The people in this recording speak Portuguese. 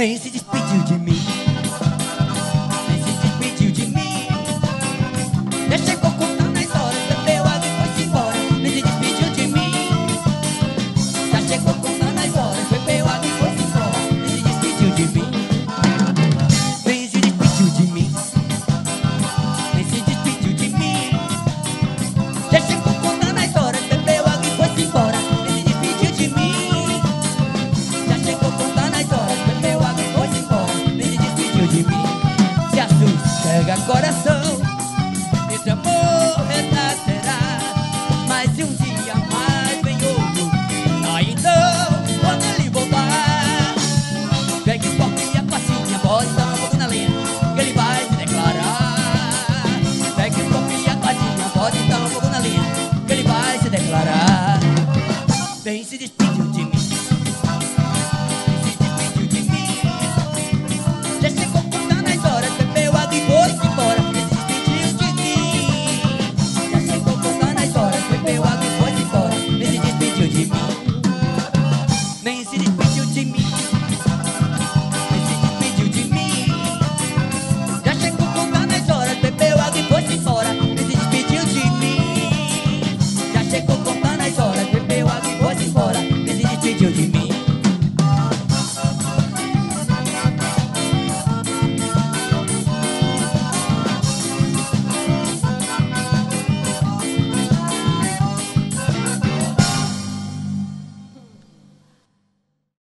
Nem se despediu de mim, nem se despediu de mim. Já chegou contando as horas, bebeu água e foi-se embora. Nem se despediu de mim. Já chegou contando as horas, bebeu água e foi-se embora. Nem se despediu de mim, nem se despediu de mim, nem se despediu de mim. Já chegou contando as horas, bebeu água e foi-se embora. Nem se despediu de mim. Já chegou contando as horas, bebeu água e foi-se embora. Nem se despediu de mim. Se assossega coração, esse amor renascerá. Mas se um dia mais vem outro, aí então, quando ele voltar, pegue o copo e a passinha, bota um pouco na lenha, que ele vai se declarar. Pegue o copo e a passinha, bota um pouco na lenha, que ele vai se declarar. Vem se despedir.